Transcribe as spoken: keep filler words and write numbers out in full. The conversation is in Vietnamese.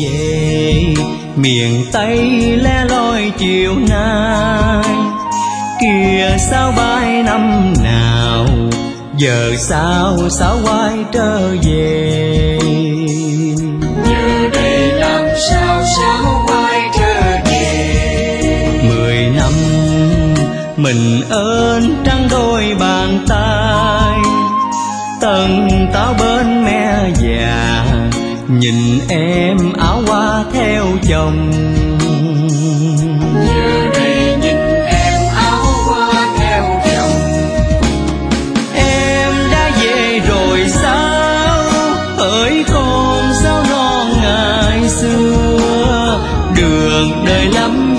về miền Tây le loi chiều nay. Kìa sao bay năm nào giờ sao sao quay trở về. Giờ đây làm sao sao quay trở về. Mười năm mình ơn trắng đôi bàn tay, tận táo bên mẹ già nhìn em áo hoa theo chồng. Giờ đây nhìn em áo hoa theo chồng. Em đã về rồi sao hỡi con sao non ngày xưa, đường đời lắm